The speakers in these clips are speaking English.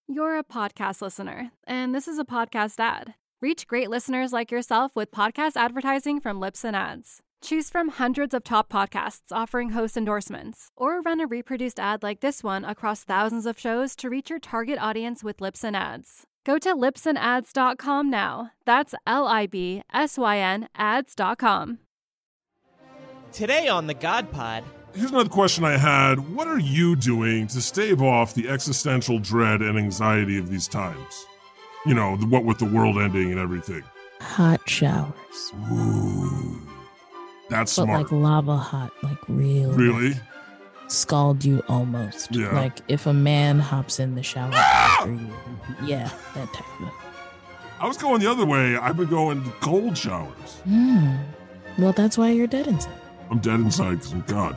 You're a podcast listener, and this is a podcast ad. Reach great listeners like yourself with podcast advertising from Libsyn Ads. Choose from hundreds of top podcasts offering host endorsements, or run a reproduced ad like this one across thousands of shows to reach your target audience with Libsyn Ads. Go to libsynads.com now. That's LIBSYN ads.com. Today on the God Pod. Here's another question I had. What are you doing to stave off the existential dread and anxiety of these times? You know, what with the world ending and everything. Hot showers. Ooh, that's but smart. Like lava hot, like Really? Scald you almost. Yeah. Like if a man hops in the shower after you. Yeah, that type of. I was going the other way. I've been going cold showers. Well, that's why you're dead inside. I'm dead inside because of God.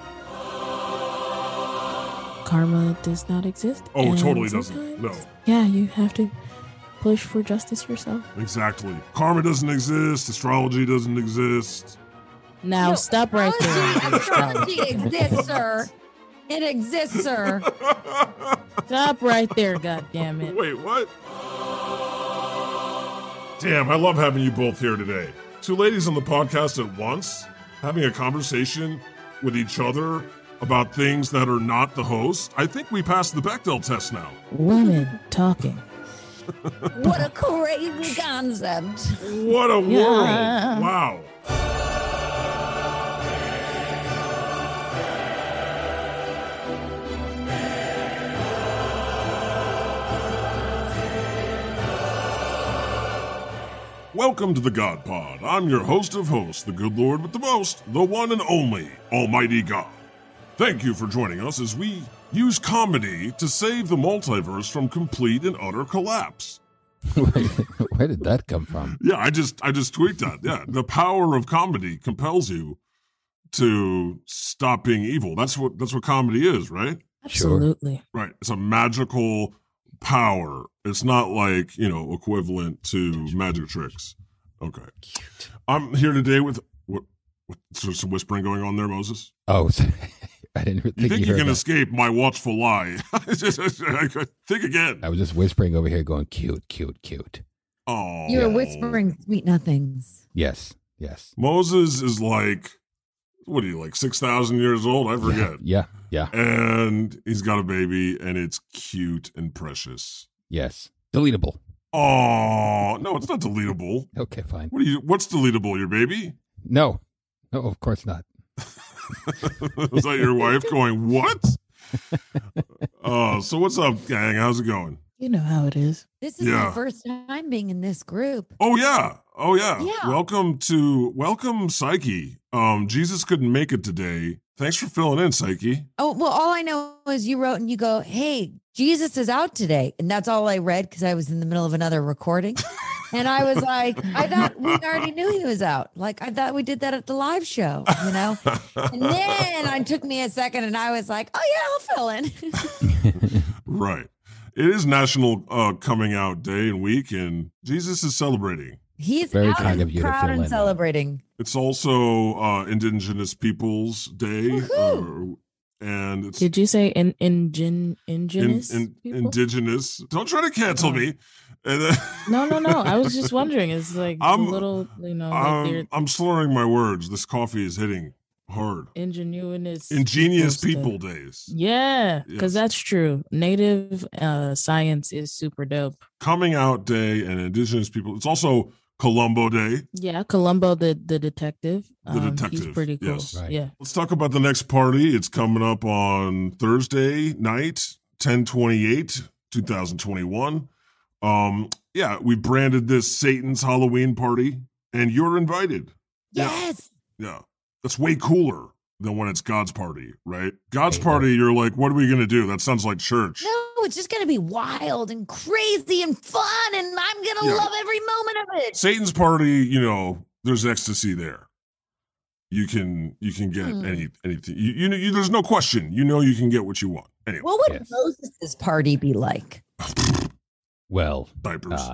Karma does not exist. Oh, it totally sometimes, doesn't. No. Yeah, you have to push for justice yourself. Exactly. Karma doesn't exist. Astrology doesn't exist. Now stop right there. Astrology exists, sir. It exists, sir. Stop right there, goddammit. Wait, what? Damn, I love having you both here today. Two ladies on the podcast at once, having a conversation with each other about things that are not the host. I think we passed the Bechdel test now. Women talking. What a crazy concept. What a world. Wow. Welcome to the God Pod. I'm your host of hosts, the good Lord with the most, the one and only Almighty God. Thank you for joining us as we use comedy to save the multiverse from complete and utter collapse. Where did that come from? Yeah, I just tweaked that. Yeah, the power of comedy compels you to stop being evil. That's what comedy is, right? Absolutely. Right. It's a magical power. It's not like, equivalent to magic tricks. Okay. Cute. I'm here today with there's some whispering going on there, Moses? Oh, I didn't think you think you heard can that. escape my watchful eye. Think again. I was just whispering over here going, cute, cute, cute. Oh. You were whispering sweet nothings. Yes. Moses is like, what are you, like 6,000 years old? I forget. Yeah. And he's got a baby, and it's cute and precious. Yes. Deletable. Oh, no, it's not deletable. Okay, fine. What's deletable, your baby? No, of course not. Was that your wife going, what? So what's up, gang? How's it going? You know how it is. This is my first time being in this group. Oh yeah. Yeah. Welcome, Psyche. Jesus couldn't make it today. Thanks for filling in, Psyche. Oh, well, all I know is you wrote and you go, hey, Jesus is out today. And that's all I read because I was in the middle of another recording. And I was like, I thought we already knew he was out. Like, I thought we did that at the live show, And then it took me a second and I was like, oh, yeah, I'll fill in. Right. It is National Coming Out Day and Week, and Jesus is celebrating. He's very out kind of you to proud fill and in. celebrating. It's also Indigenous Peoples Day. And it's Did you say indigenous? people? Indigenous. Don't try to cancel me. And then, No. I was just wondering. It's like a little, I'm slurring my words. This coffee is hitting hard. Ingenious People Days. Yeah, because Yes. that's true. Native science is super dope. Coming Out Day and Indigenous people. It's also Columbo Day. Yeah, Columbo the detective. He's pretty cool. Yes. Right. Yeah. Let's talk about the next party. It's coming up on Thursday night, 10/28, 2021. We branded this Satan's Halloween party, and you're invited. Yes. Yeah. That's way cooler than when it's God's party, right? God's party, you're like, what are we going to do? That sounds like church. No, it's just going to be wild and crazy and fun, and I'm going to love every moment of it. Satan's party, there's ecstasy there. You can get anything. You there's no question. You can get what you want. Anyway. What would Moses' party be like? Well, diapers.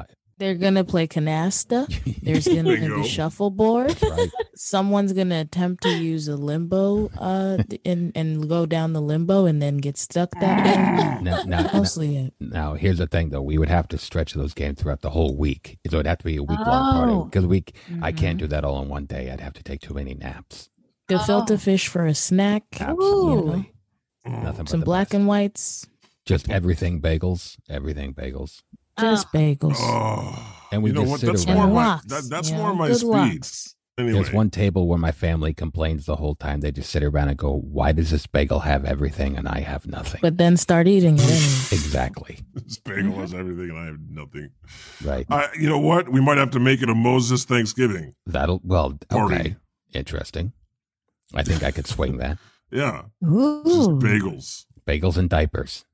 They're gonna play canasta. There's gonna Bingo. be shuffleboard. Right. Someone's gonna attempt to use a limbo and go down the limbo and then get stuck that way. Mostly it. Now, here's the thing, though. We would have to stretch those games throughout the whole week. So it'd have to be a week-long party. Because I can't do that all in one day. I'd have to take too many naps. Gefilte fish for a snack. Absolutely. Nothing but Some the black best. and whites. Just everything bagels. Everything bagels. Just bagels. Oh, And we you know just what? sit That's around. more And my lox, that's you more know, my good speed. lox. Anyway, There's one table where my family complains the whole time. They just sit around and go, why does this bagel have everything and I have nothing? But then start eating it anyway. Exactly. this bagel has everything and I have nothing. Right. You know what? We might have to make it a Moses Thanksgiving. Well, Party. okay. Interesting. I think I could swing that. Yeah, Ooh. just bagels. Bagels and diapers.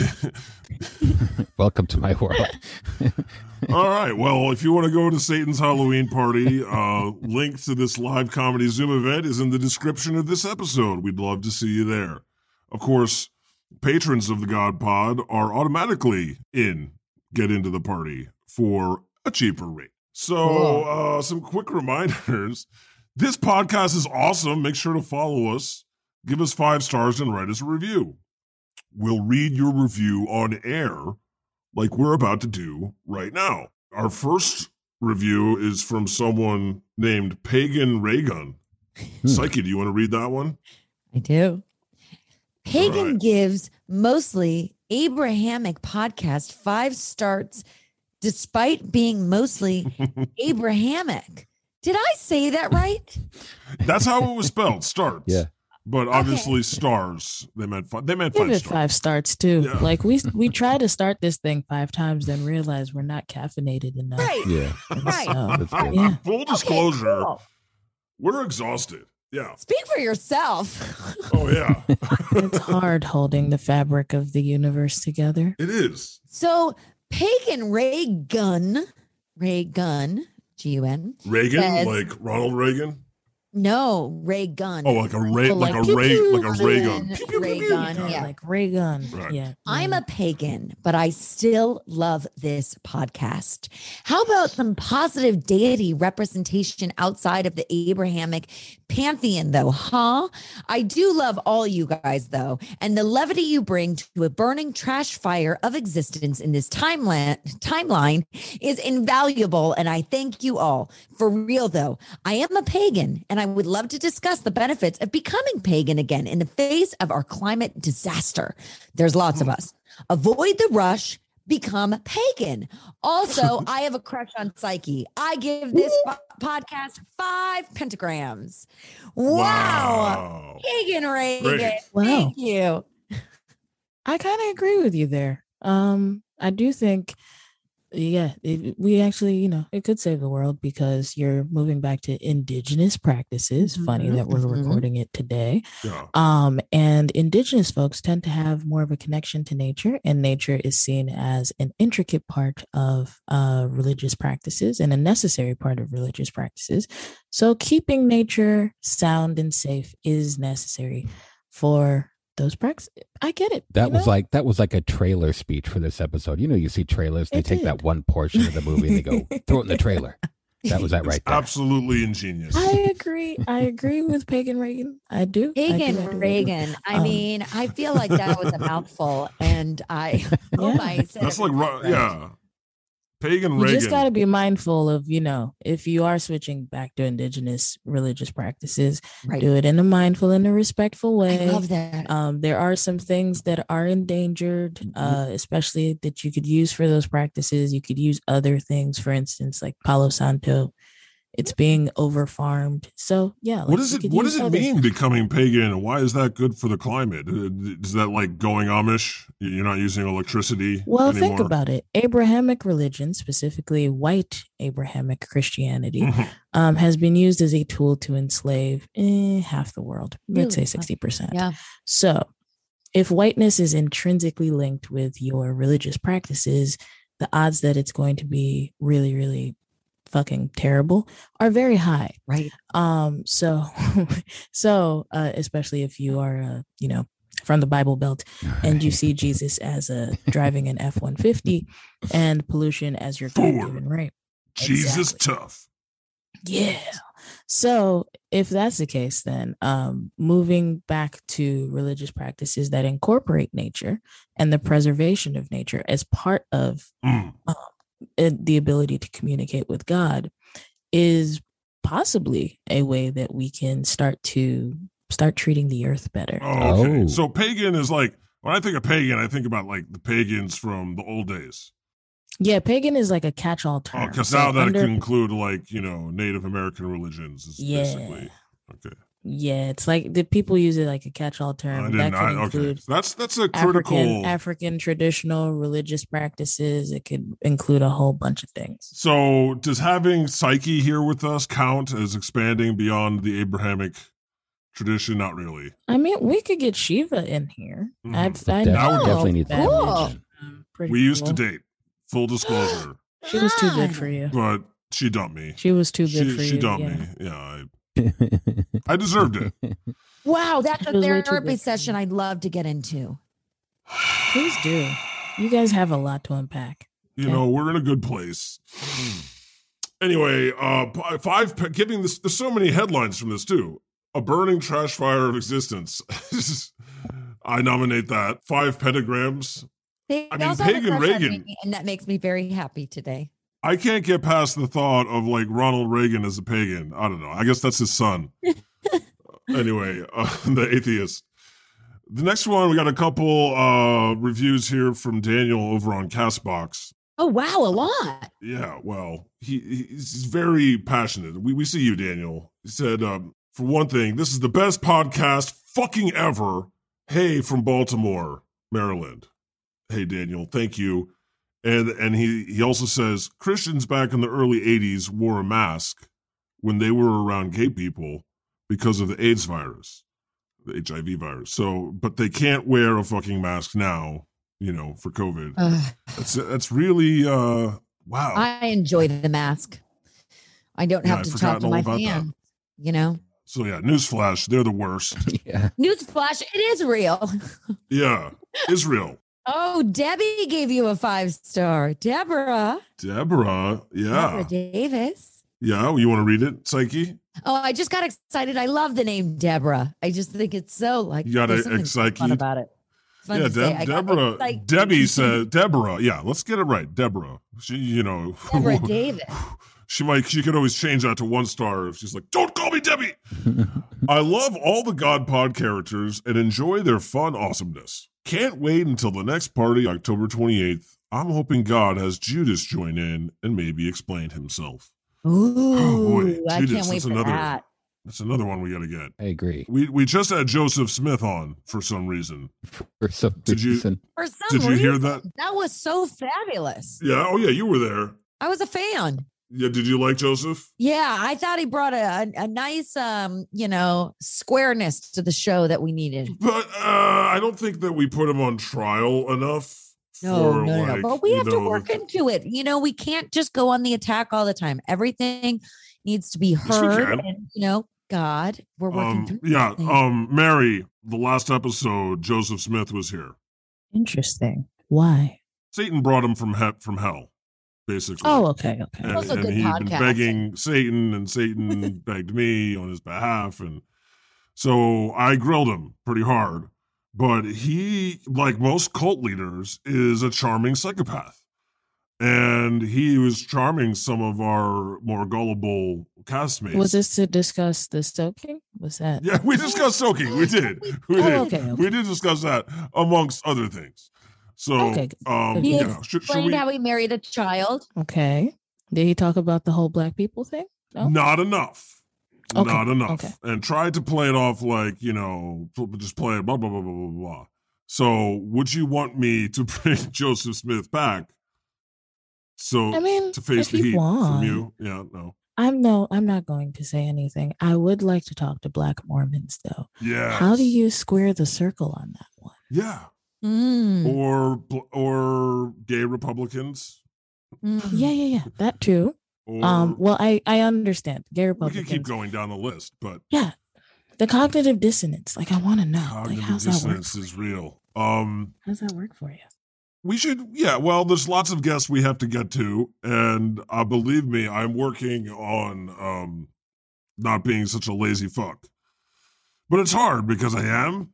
Welcome to my world. All right. Well, if you want to go to Satan's Halloween party, link to this live comedy Zoom event is in the description of this episode. We'd love to see you there. Of course, patrons of the God Pod are automatically get into the party for a cheaper rate. So, some quick reminders. This podcast is awesome. Make sure to follow us, give us 5 stars, and write us a review. We'll read your review on air like we're about to do right now. Our first review is from someone named Pagan Raygun. Psyche, do you want to read that one? I do. Pagan right. gives mostly Abrahamic podcast 5 stars despite being mostly Abrahamic. Did I say that right? That's how it was spelled, starts. Yeah. But obviously stars. They meant 5 Give stars. it 5 starts too. Yeah. Like we tried to start this thing 5 times, then realized we're not caffeinated enough. Right. Yeah. Right. So, That's good. yeah. Full disclosure, Okay, cool. we're exhausted. Yeah. Speak for yourself. Oh, yeah. It's hard holding the fabric of the universe together. It is. So Pagan Raygun, Gun, Reagan, Says- like Ronald Reagan. no, Raygun. Oh, like a ray, So like like a ray, pew-pew. like a ray gun. Pew, pew, pew, Ray pew. gun, Got it. yeah. Like ray gun. Right. Yeah. I'm a pagan, but I still love this podcast. How about some positive deity representation outside of the Abrahamic pantheon, though, huh? I do love all you guys, though, and the levity you bring to a burning trash fire of existence in this timeline is invaluable, and I thank you all. For real, though, I am a pagan, and I would love to discuss the benefits of becoming pagan again in the face of our climate disaster. There's lots of us. Avoid the rush, become pagan. Also, I have a crush on Psyche. I give this podcast 5 pentagrams. Wow. Pagan Reagan. Great. Wow. Thank you. I kind of agree with you there. I do think, we actually, it could save the world because you're moving back to indigenous practices. Funny that we're recording it today. Yeah. And indigenous folks tend to have more of a connection to nature, and nature is seen as an intricate part of religious practices and a necessary part of religious practices. So keeping nature sound and safe is necessary for those practices. I get it. That was like a trailer speech for this episode. You see trailers, they It take did. that one portion of the movie and they go, throw it in the trailer. That was that right there. Absolutely ingenious. I agree with Pagan Reagan. I do. Pagan Reagan. I mean, I feel like that was a mouthful, and I hope I said That's it like, right. yeah. Pagan You Reagan. just got to be mindful of, if you are switching back to indigenous religious practices, Right. do it in a mindful and a respectful I way. love that. There are some things that are endangered, especially that you could use for those practices. You could use other things, for instance, like Palo Santo. It's being over-farmed. So, yeah. What does it mean becoming pagan, and why is that good for the climate? Is that like going Amish? You're not using electricity Well, anymore? think about it. Abrahamic religion, specifically white Abrahamic Christianity, has been used as a tool to enslave half the world. Let's say Really? 60%. Yeah. So if whiteness is intrinsically linked with your religious practices, the odds that it's going to be really, really fucking terrible are very high. Right. So especially if you are from the Bible Belt, and you see Jesus as driving an F-150 and pollution as your God-given right. Jesus tough. Yeah. So if that's the case, then moving back to religious practices that incorporate nature and the preservation of nature as part of the ability to communicate with God is possibly a way that we can start treating the earth better. Oh, okay. So pagan is like, when I think of pagan, I think about like the pagans from the old days. Yeah, pagan is like a catch-all term. Because now that can include like, Native American religions. Basically. Okay. Yeah, it's like the people use it like a catch-all term. That could include that's a critical African traditional religious practices. It could include a whole bunch of things. So does having Psyche here with us count as expanding beyond the Abrahamic tradition? Not really. I mean, we could get Shiva in here. Mm-hmm. I definitely need that. Cool. We used to date. Full disclosure. She was too good for you. But she dumped me. She was too good for you. She dumped me. Yeah, I deserved it. Wow, that's a therapy session I'd love to get into. Please do. You guys have a lot to unpack. We're in a good place. Anyway, giving this, there's so many headlines from this too. A burning trash fire of existence. I nominate that. 5 pentagrams. Pagan Reagan. And that makes me very happy today. I can't get past the thought of like Ronald Reagan as a pagan. I don't know. I guess that's his son. Anyway, the atheist. The next one, we got a couple reviews here from Daniel over on CastBox. Oh, wow, a lot. Yeah, well, he's very passionate. We see you, Daniel. He said, for one thing, this is the best podcast fucking ever. Hey, from Baltimore, Maryland. Hey, Daniel, thank you. And he also says, Christians back in the early 80s wore a mask when they were around gay people because of the AIDS virus, the HIV virus. So, but they can't wear a fucking mask now, for COVID. That's really, wow. I enjoy the mask. I don't have to talk to my fans, So yeah, newsflash, they're the worst. Yeah. Newsflash, it is real. Yeah, Israel. Oh, Debbie gave you a 5-star. Deborah, yeah. Deborah Davis. Yeah, you want to read it, Psyche? Oh, I just got excited. I love the name Deborah. I just think it's so like. You got excited fun about it. Yeah, Deborah. Debbie said Deborah. Yeah, let's get it right. Deborah. She, Deborah Davis. She could always change that to 1 star if she's like, don't call me Debbie. I love all the God Pod characters and enjoy their fun awesomeness. Can't wait until the next party, October 28th. I'm hoping God has Judas join in and maybe explain himself. Ooh, oh boy, Judas, I can't wait for that. That's another one we got to get. I agree. We just had Joseph Smith on for some reason. For some reason. Did you hear that? That was so fabulous. Yeah. Oh yeah, you were there. I was a fan. Yeah. Did you like Joseph? Yeah, I thought he brought a nice, squareness to the show that we needed. But I don't think that we put him on trial enough. No. But we have to work into it. We can't just go on the attack all the time. Everything needs to be heard. And, God, we're working through. Yeah. Mary, the last episode, Joseph Smith was here. Interesting. Why? Satan brought him from hell. Basically. Oh, okay. And he'd been begging Satan, and Satan begged me on his behalf. And so I grilled him pretty hard. But he, like most cult leaders, is a charming psychopath. And he was charming some of our more gullible castmates. Was this to discuss the stoking? Was that? Yeah, we discussed stoking. We did. Okay. We did discuss that amongst other things. So, he explained how he married a child. Okay. Did he talk about the whole black people thing? No? Not enough. Okay. Not enough. Okay. And tried to play it off like, just play it, blah, blah, blah, blah, blah, blah. So would you want me to bring Joseph Smith back? So to face the heat from you? Yeah, no. I'm not going to say anything. I would like to talk to Black Mormons though. Yeah. How do you square the circle on that one? Yeah. Or gay Republicans. Yeah. That too. Well, I understand gay Republicans. We can keep going down the list, but yeah. The cognitive dissonance. Like, I want to know. Like, Cognitive how's that work? dissonance is real. How's that work for you? We should, yeah, well, there's lots of guests we have to get to. And believe me, I'm working on not being such a lazy fuck. But it's hard because I am.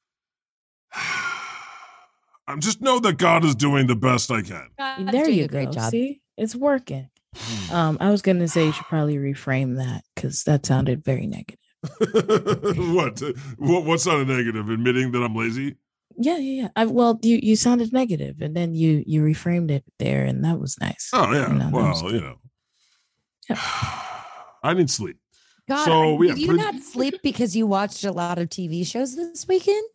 I just know that God is doing the best I can. There you go. Great job. See, it's working. I was going to say you should probably reframe that because that sounded very negative. What sounded negative? Admitting that I'm lazy? Yeah. Well, you sounded negative, and then you reframed it there, and that was nice. Oh yeah. Yeah. I need sleep. God, so, did you not sleep because you watched a lot of TV shows this weekend?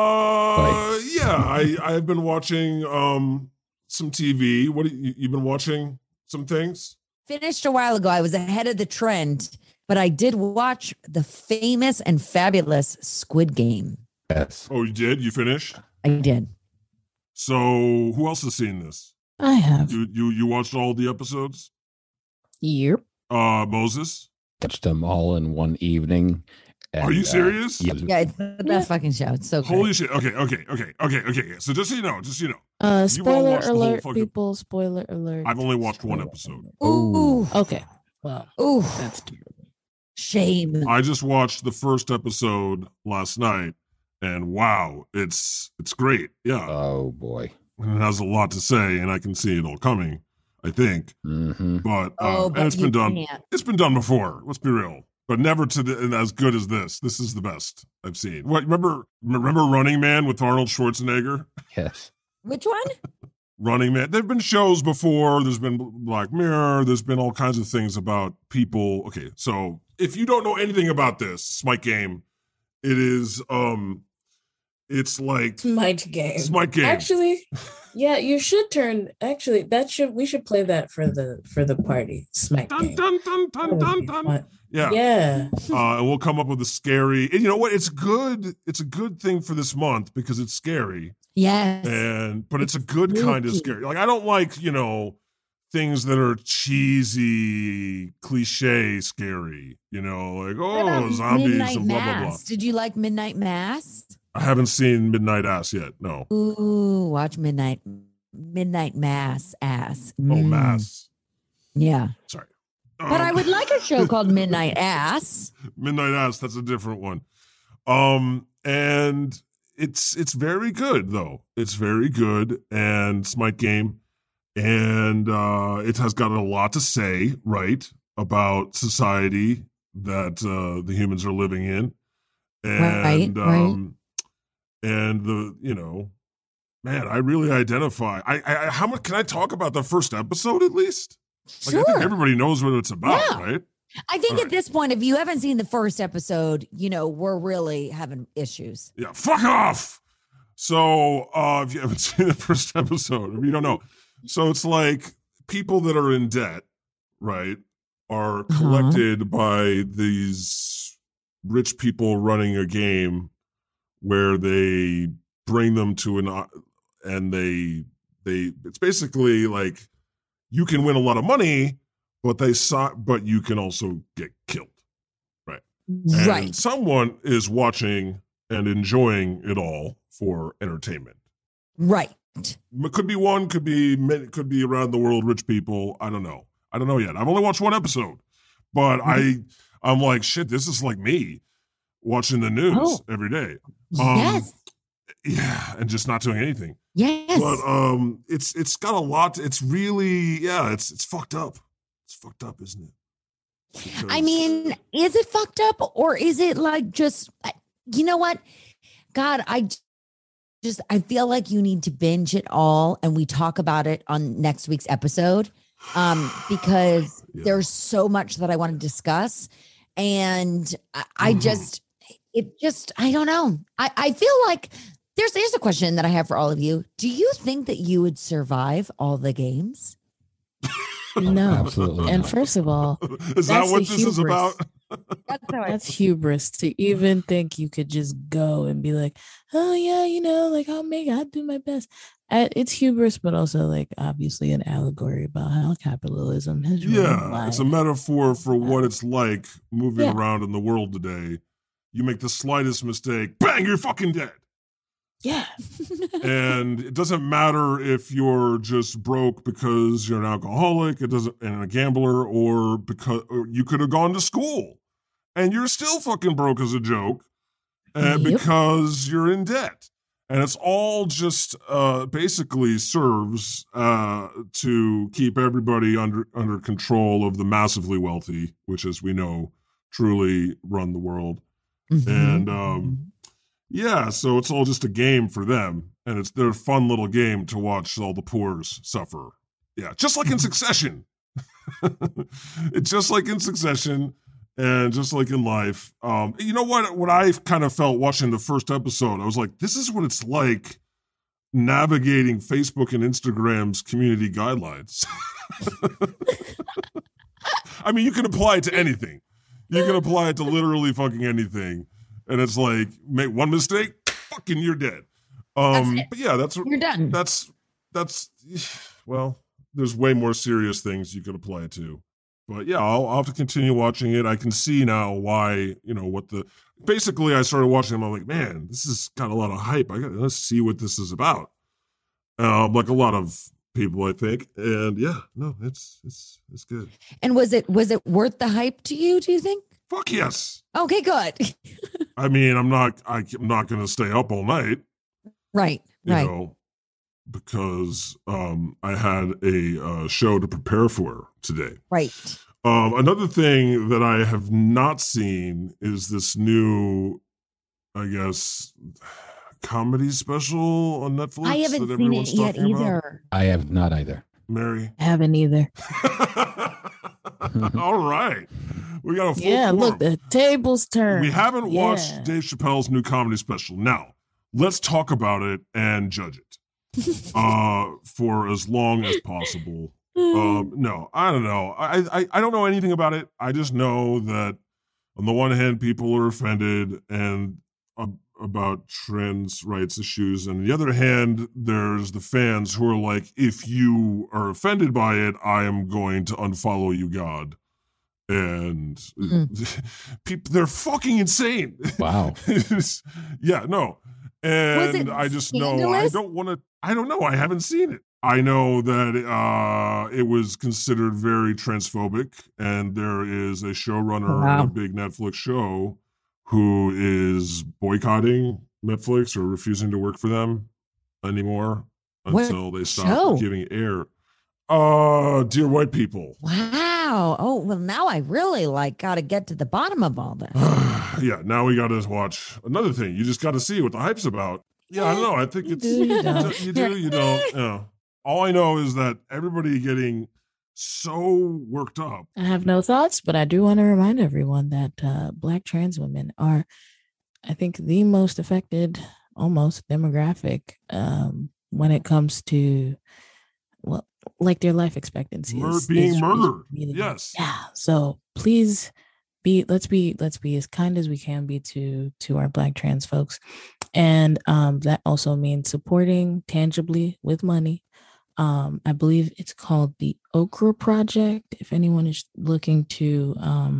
Yeah, I've been watching some TV. What you've been watching? Some things? Finished a while ago. I was ahead of the trend, but I did watch the famous and fabulous Squid Game. Yes. Oh, you did? You finished? I did. So who else has seen this? I have. You watched all the episodes? Yep. Moses? Watched them all in one evening. And, are you serious? Yeah, it's the best fucking show. It's so holy great. shit. Okay. So just so you know. Spoiler alert, people. Spoiler alert. I've only watched one episode. Ooh. Okay. Well, ooh. That's terrible. Shame. I just watched the first episode last night, and wow, it's great. Yeah. Oh boy. It has a lot to say, and I can see it all coming, I think. Mm-hmm. But but and it's been done. Can't. It's been done before. Let's be real. But never as good as this. This is the best I've seen. What remember Running Man with Arnold Schwarzenegger? Yes. Which one? Running Man. There've been shows before. There's been Black Mirror. There's been all kinds of things about people. Okay, so if you don't know anything about this Smite Game, it is it's like Smite Game. Smite Game. Actually, yeah, you should turn. Actually, we should play that for the party. Smite Game. Dun, dun, dun, dun, dun, dun. Yeah. Yeah. And we'll come up with a scary. And you know what? It's good. It's a good thing for this month because it's scary. Yes. But it's a good kind of scary. Like I don't like, things that are cheesy, cliche scary. Like zombies Midnight and blah blah blah. Mass. Did you like Midnight Mass? I haven't seen Midnight Ass yet. No. Ooh, watch Midnight Mass Ass. Oh, Mass. Yeah. Sorry. But I would like a show called Midnight Ass. Midnight Ass, that's a different one. And it's very good though. It's very good, and Smite Game, and it has got a lot to say, right, about society that the humans are living in, and right. And man, I really identify. I how much can I talk about the first episode at least? Like, Sure. I think everybody knows what it's about, Yeah. right? I think at this point, if you haven't seen the first episode, we're really having issues. Yeah, fuck off. So if you haven't seen the first episode, if you don't know, so it's like people that are in debt, right, are collected by these rich people running a game where they bring them to and they it's basically like you can win a lot of money, but but you can also get killed, right? Right. And someone is watching and enjoying it all for entertainment. Right. It could be one, could be around the world, rich people. I don't know yet. I've only watched one episode, but I'm like, shit, this is like me watching the news every day. Yes. Yeah, and just not doing anything. Yes. But it's got a lot. It's really it's fucked up. It's fucked up, isn't it? Because, I mean, is it fucked up, or is it like just, you know what? God, I feel like you need to binge it all, and we talk about it on next week's episode, because there's so much that I want to discuss, and I don't know. I feel like there's a question that I have for all of you. Do you think that you would survive all the games? No, absolutely. And not. first of all, is that what this is about? That's hubris to even think you could just go and be like, oh yeah, I'll do my best. It's hubris, but also like obviously an allegory about how capitalism has ruined life. It's a metaphor for what it's like moving around in the world today. You make the slightest mistake, bang, you're fucking dead. Yeah. And it doesn't matter if you're just broke because you're an alcoholic, and a gambler, or because you could have gone to school and you're still fucking broke as a joke, because you're in debt. And it's all just basically serves to keep everybody under control of the massively wealthy, which, as we know, truly run the world. Mm-hmm. And yeah, so it's all just a game for them, and it's their fun little game to watch all the poors suffer. Yeah, just like in Succession. It's just like in Succession, and just like in life. You know what I kind of felt watching the first episode? I was like, this is what it's like navigating Facebook and Instagram's community guidelines. I mean, you can apply it to anything. You can apply it to literally fucking anything. And it's like, make one mistake, fucking you're dead. But yeah, you're done. That's well, there's way more serious things you could apply it to. But yeah, I'll have to continue watching it. I can see now why, basically I started watching them. I'm like, man, this has got a lot of hype. Let's see what this is about. Like a lot of people, I think. And yeah, no, it's good. And was it worth the hype to you, do you think? Fuck yes. Okay, good. I mean, I'm not going to stay up all night. Right. Because I had a show to prepare for today. Right. Another thing that I have not seen is this new, I guess, comedy special on Netflix. I haven't seen it yet either. About. I have not either. Mary? I haven't either. All right. We got a full quorum. Look, the tables turned. We haven't watched Dave Chappelle's new comedy special. Now, let's talk about it and judge it for as long as possible. No, I don't know. I don't know anything about it. I just know that on the one hand, people are offended and about trans rights issues. And on the other hand, there's the fans who are like, if you are offended by it, I am going to unfollow you, God. And people, they're fucking insane. Wow. Yeah, no. And I just know I don't know. I haven't seen it. I know that it was considered very transphobic, and there is a showrunner of a big Netflix show who is boycotting Netflix or refusing to work for them anymore until they stop giving air. Dear White People. Wow. Oh, well, now I really got to get to the bottom of all this. Yeah, now we got to watch another thing. You just got to see what the hype's about. Yeah, I don't know. I think you don't. Yeah. All I know is that everybody getting so worked up. I have no thoughts, but I do want to remind everyone that Black trans women are, I think, the most affected, almost demographic when it comes to, well, like their life expectancy being murdered. Yes. Yeah. So please let's be as kind as we can be to our Black trans folks. And that also means supporting tangibly with money. I believe it's called the Okra Project. If anyone is looking to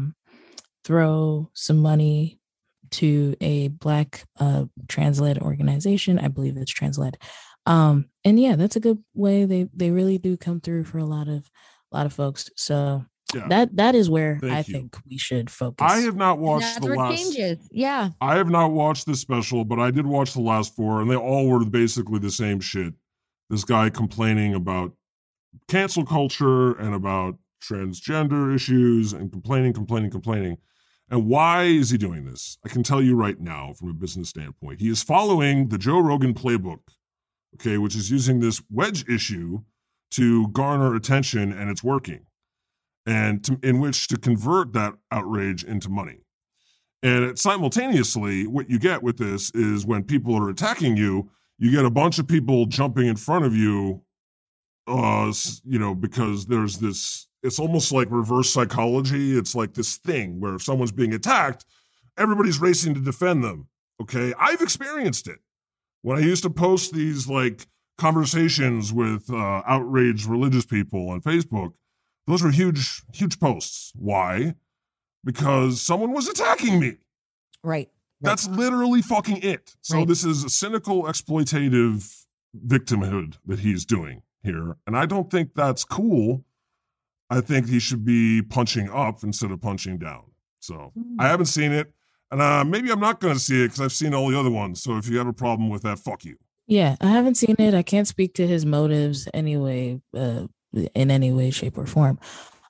throw some money to a Black trans-led organization, I believe it's trans-led. And yeah, that's a good way. They really do come through for a lot of folks. So that is where I think we should focus. I have not watched the last changes. Yeah. I have not watched the special, but I did watch the last 4, and they all were basically the same shit. This guy complaining about cancel culture and about transgender issues and complaining. And why is he doing this? I can tell you right now from a business standpoint. He is following the Joe Rogan playbook, okay, which is using this wedge issue to garner attention, and it's working, and in which to convert that outrage into money. And simultaneously, what you get with this is when people are attacking you, you get a bunch of people jumping in front of you, because there's this, it's almost like reverse psychology. It's like this thing where if someone's being attacked, everybody's racing to defend them. Okay. I've experienced it when I used to post these conversations with outraged religious people on Facebook. Those were huge posts. Why? Because someone was attacking me. Right. That's literally fucking it. So Right. this is a cynical, exploitative victimhood that he's doing here. And I don't think that's cool. I think he should be punching up instead of punching down. So I haven't seen it. And maybe I'm not going to see it because I've seen all the other ones. So if you have a problem with that, fuck you. Yeah, I haven't seen it. I can't speak to his motives anyway, in any way, shape, or form.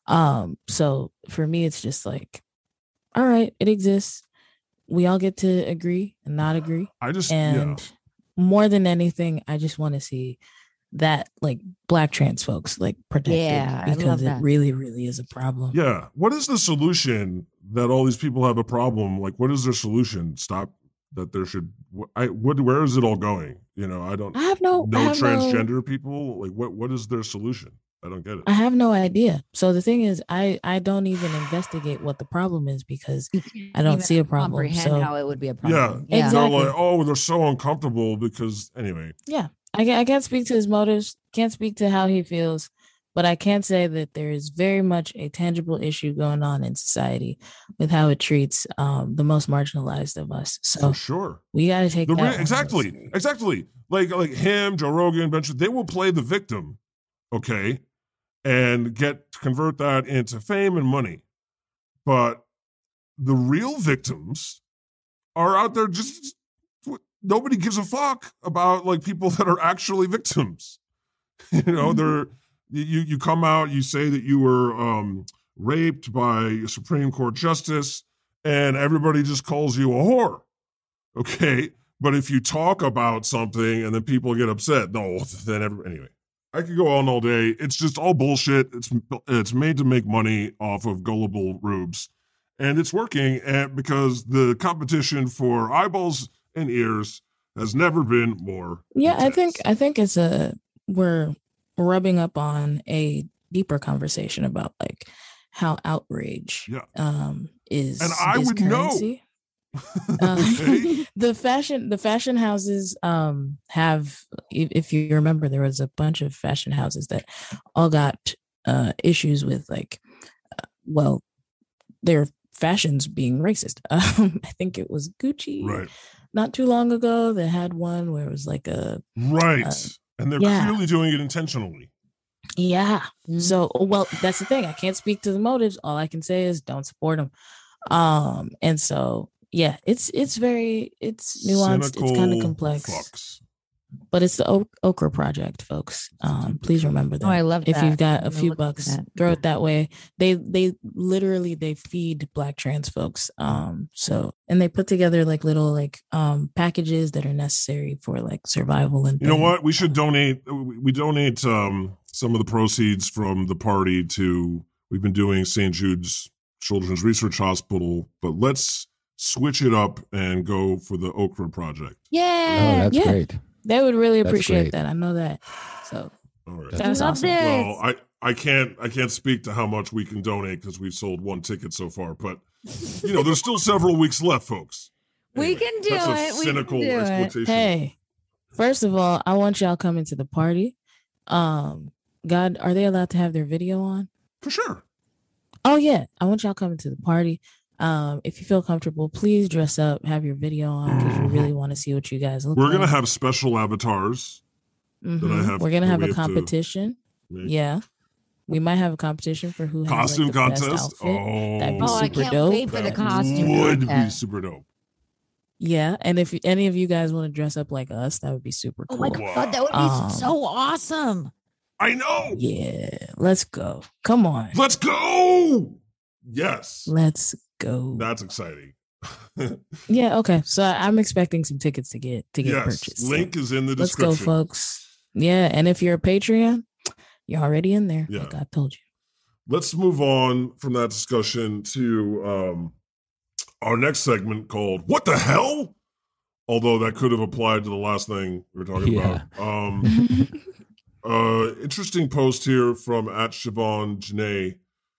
So for me, it's just like, all right, it exists. We all get to agree and not agree. And more than anything, I just want to see that like Black trans folks like protected because it really, really is a problem. Yeah. What is the solution that all these people have a problem? Like, what is their solution? Stop that there should, where is it all going? You know, I have no transgender people. Like what is their solution? I don't get it. I have no idea. So the thing is, I don't even investigate what the problem is because I don't see a problem. Comprehend how it would be a problem. Yeah, exactly. They're like, they're so uncomfortable because anyway. Yeah, I can't speak to his motives. Can't speak to how he feels, but I can say that there is very much a tangible issue going on in society with how it treats the most marginalized of us. So for sure, we got to take that exactly. Like him, Joe Rogan, they will play the victim, okay, and convert that into fame and money. But the real victims are out there just nobody gives a fuck about like people that are actually victims. You know, you come out, you say that you were raped by a Supreme Court justice, and everybody just calls you a whore. Okay. But if you talk about something and then people get upset, anyway. I could go on all day. It's just all bullshit. It's made to make money off of gullible rubes, and it's working. And because the competition for eyeballs and ears has never been more. Yeah, intense. I think it's we're rubbing up on a deeper conversation about like how outrage is. And I would currency. know. Okay. The fashion houses have, if you remember, there was a bunch of fashion houses that all got issues with like their fashions being racist. I think it was Gucci not too long ago that had one where it was like a and they're clearly doing it intentionally. Yeah. So that's the thing. I can't speak to the motives. All I can say is don't support them. And so it's nuanced. Cynical, it's kind of complex. But it's the Okra Project, folks. Please remember that. Oh, I love that. If you've got a few bucks, throw it that way. They literally feed Black trans folks. So and they put together like little like packages that are necessary for like survival and you know what? We should donate. We donate some of the proceeds from the party to. We've been doing St. Jude's Children's Research Hospital, but let's switch it up and go for the Okra Project. Yeah, that's great. They would really appreciate that. I know that. So all right. That's awesome. Well, I can't speak to how much we can donate because we've sold one ticket so far, but there's still several weeks left, folks. We can do it. That's a cynical exploitation. Hey, first of all, I want y'all coming to the party. God, are they allowed to have their video on? For sure. Oh yeah, I want y'all coming to the party. If you feel comfortable, please dress up, have your video on because we really want to see what you guys look like. We're gonna have special avatars. We're gonna have a competition. Yeah, we might have a competition for who has costume like, the contest. best outfit. That'd be super I can't dope. wait for the costume. Would be super dope. Yeah, and if any of you guys want to dress up like us, that would be super cool. Oh my god, that would be so awesome. I know. Yeah, let's go. Come on. Let's go. Yes. Let's go. That's exciting. Yeah, okay. So I'm expecting some tickets to get purchased. Link is in the description. Let's go, folks. Yeah, and if you're a Patreon, you're already in there. Yeah. Like I told you. Let's move on from that discussion to our next segment called What the Hell? Although that could have applied to the last thing we were talking about. Interesting post here from @Siobhan Janae.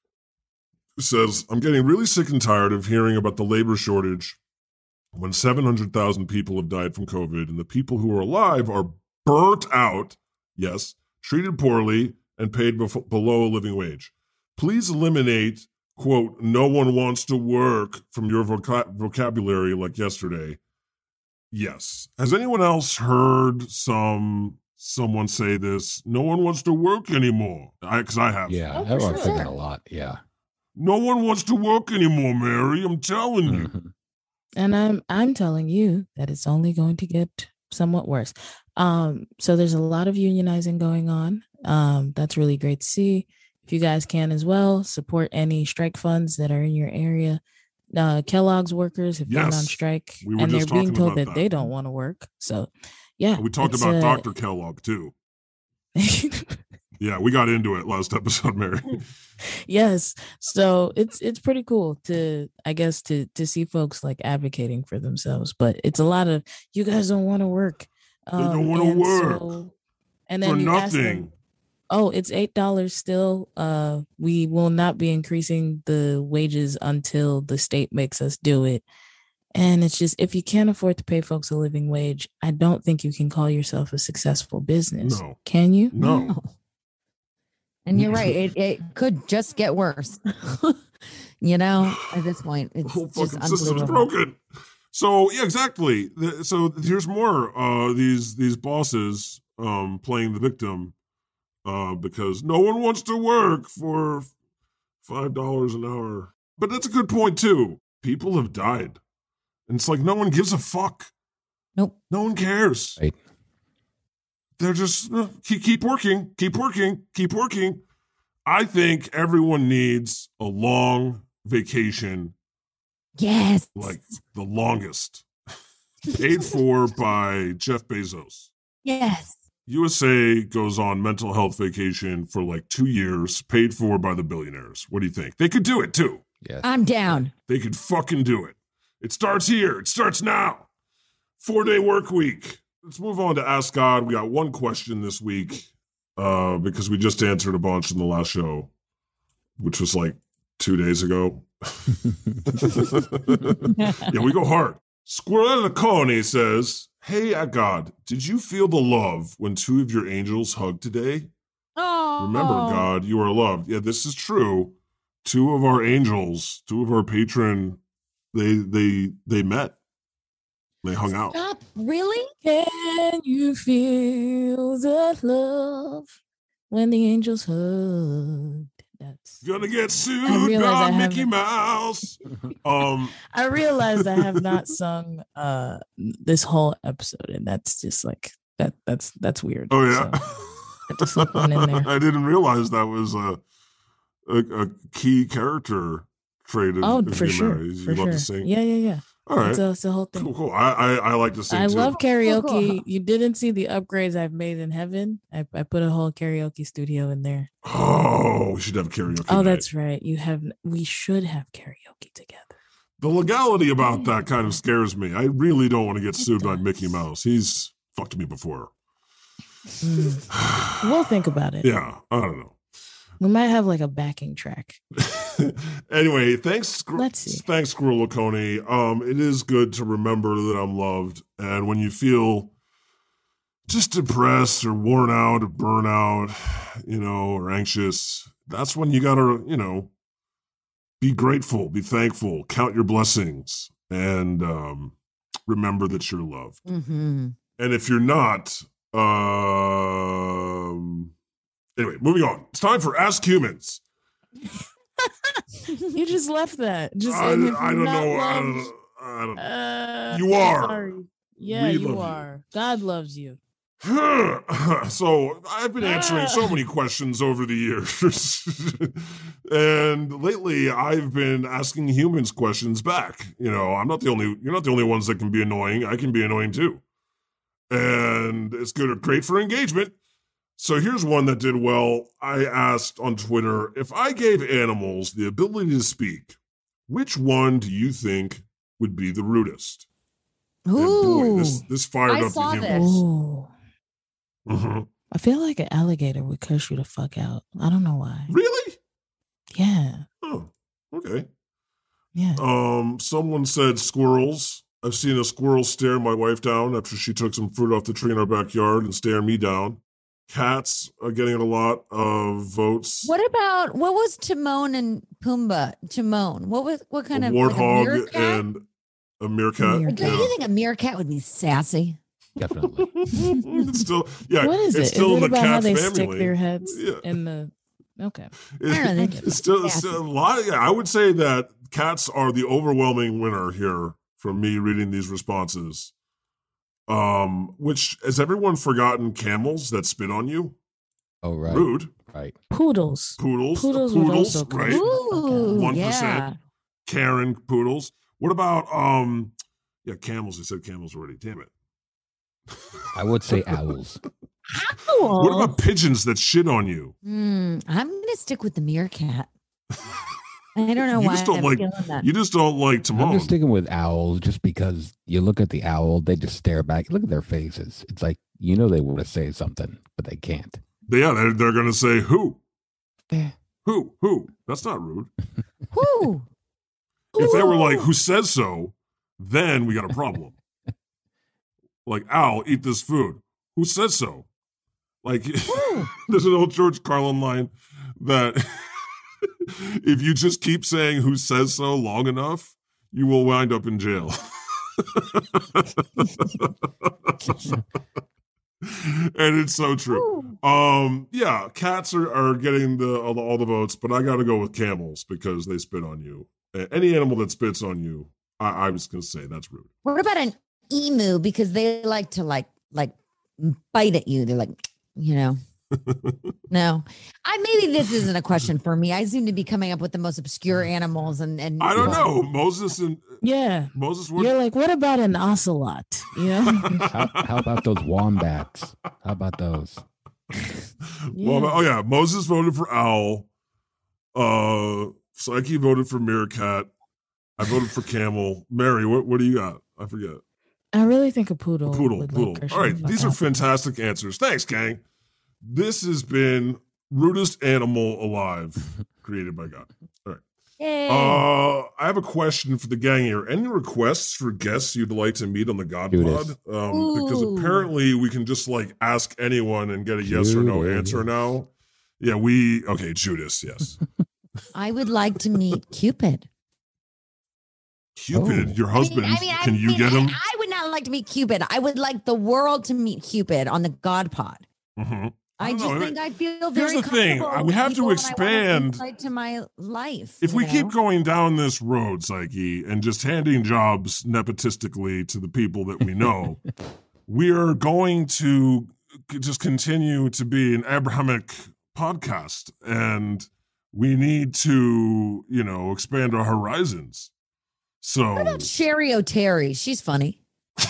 Says, I'm getting really sick and tired of hearing about the labor shortage when 700,000 people have died from COVID and the people who are alive are burnt out, yes, treated poorly, and paid below a living wage. Please eliminate quote, no one wants to work from your vocabulary like yesterday. Yes. Has anyone else heard someone say this? No one wants to work anymore. Because I have. Yeah, everyone's saying that a lot. Yeah. No one wants to work anymore, Mary. I'm telling you. And I'm telling you that it's only going to get somewhat worse. So there's a lot of unionizing going on. That's really great to see. If you guys can as well, support any strike funds that are in your area. Kellogg's workers have gone on strike, and they're being told that they don't want to work. So, yeah. We talked about Dr. Kellogg, too. Yeah, we got into it last episode, Mary. Yes. So it's pretty cool to see folks like advocating for themselves. But it's a lot of, you guys don't want to work. They don't want to work. And then for you nothing. ask them, oh, it's $8 still. We will not be increasing the wages until the state makes us do it. And it's just, if you can't afford to pay folks a living wage, I don't think you can call yourself a successful business. No. Can you? No. And you're right. It could just get worse. At this point, it's the whole just fucking system's unbelievable. broken. So, yeah, exactly. So here's more. These bosses playing the victim because no one wants to work for $5 an hour. But that's a good point, too. People have died. And it's like no one gives a fuck. Nope. No one cares. Right. They're just keep working, keep working, keep working. I think everyone needs a long vacation. Yes. Like the longest. Paid for by Jeff Bezos. Yes. USA goes on mental health vacation for like 2 years, paid for by the billionaires. What do you think? They could do it too. Yes. I'm down. They could fucking do it. It starts here. It starts now. 4-day work week. Let's move on to Ask God. We got one question this week because we just answered a bunch in the last show, which was like 2 days ago. Yeah, we go hard. Squirrel Coney says, hey, God, did you feel the love when 2 of your angels hugged today? Oh. Remember, God, you are loved. Yeah, this is true. 2 of our angels, 2 of our patron, they met. They hung out. Stop. Really? Can you feel the love when the angels hug? That's Gonna get sued by Mickey Mouse. I realized I have not sung this whole episode, and that's just like that's weird. Oh yeah, so, I just slipped one in there. I didn't realize that was a key character trait. For sure. You love to sing. Yeah. All right, it's a whole thing. Cool. I like to sing. I too. love karaoke. You didn't see the upgrades I've made in heaven. I put a whole karaoke studio in there. Oh, we should have karaoke. Oh, night. that's right. We should have karaoke together. The legality about that kind of scares me. I really don't want to get sued by Mickey Mouse. He's fucked me before. We'll think about it. Yeah, I don't know. We might have like a backing track. Anyway, thanks. Let's see. Thanks, Squirrel Coney. It is good to remember that I'm loved. And when you feel just depressed or worn out or burnout, or anxious, that's when you gotta, be grateful, be thankful, count your blessings, and remember that you're loved. Mm-hmm. And if you're not, anyway, moving on. It's time for Ask Humans. You just left that. I don't know. I don't. You are. Sorry. Yeah, We you love you. are. God loves you. So I've been answering so many questions over the years. And lately I've been asking humans questions back. You're not the only ones that can be annoying. I can be annoying too. And it's great for engagement. So here's one that did well. I asked on Twitter, if I gave animals the ability to speak, which one do you think would be the rudest? Ooh. And boy, this fired I up saw the this. humans. Ooh. Mm-hmm. I feel like an alligator would curse you the fuck out. I don't know why. Really? Yeah. Oh, okay. Yeah. Someone said squirrels. I've seen a squirrel stare my wife down after she took some fruit off the tree in our backyard and stare me down. Cats are getting a lot of votes. What was Timon and Pumbaa? Timon. What kind of warthog like a and a meerkat? Do you think a meerkat would be sassy? Definitely. It's still, yeah. What is it's it? still Is in it the about how cat they family. stick their heads Yeah. in the? Okay. It's still a lot. Yeah, I would say that cats are the overwhelming winner here from me reading these responses. Which has everyone forgotten camels that spit on you? Oh, right. Rude. Right. Poodles. Poodles, Poodles would also come. right? Ooh, 1%. yeah. Karen poodles. What about yeah, camels? I said camels already. Damn it. I would say owls. What about pigeons that shit on you? I'm gonna stick with the meerkat. I don't know You why just don't I'm like. feeling that. You just don't like I'm Timon. just sticking with owls just because you look at the owl, they just stare back. Look at their faces. It's like, they want to say something, but they can't. Yeah, they're gonna say who. Yeah. Who? That's not rude. Woo. If they were like, who says so, then we got a problem. Like, owl, eat this food. Who says so? Like, there's an old George Carlin line that if you just keep saying who says so long enough, you will wind up in jail. And it's so true. Yeah, cats are getting all the votes, but I got to go with camels because they spit on you. Any animal that spits on you, I was going to say that's rude. What about an emu? Because they like to like bite at you. They're like, No, maybe this isn't a question for me. I seem to be coming up with the most obscure animals and I don't know. Moses You're like, what about an ocelot? How about those wombats? How about those? Yeah. Moses voted for owl. Psyche voted for meerkat. I voted for camel. Mary, what do you got? I forget. I really think a poodle. Poodle. Like All right, these are fantastic answers. Thanks, gang. This has been Rudest Animal Alive, created by God. All right. Yay. I have a question for the gang here. Any requests for guests you'd like to meet on the God Pod? Because apparently we can just like ask anyone and get a yes or no answer now. Yeah, Judas, yes. I would like to meet Cupid. Cupid, your husband. Can you get him? I would not like to meet Cupid. I would like the world to meet Cupid on the God Pod. Mm-hmm. I feel very Here's the thing. We have to expand to my life. If we keep going down this road, Psyche, and just handing jobs nepotistically to the people that we know, we are going to just continue to be an Abrahamic podcast, and we need to, expand our horizons. So, what about Sherry O'Terry? She's funny.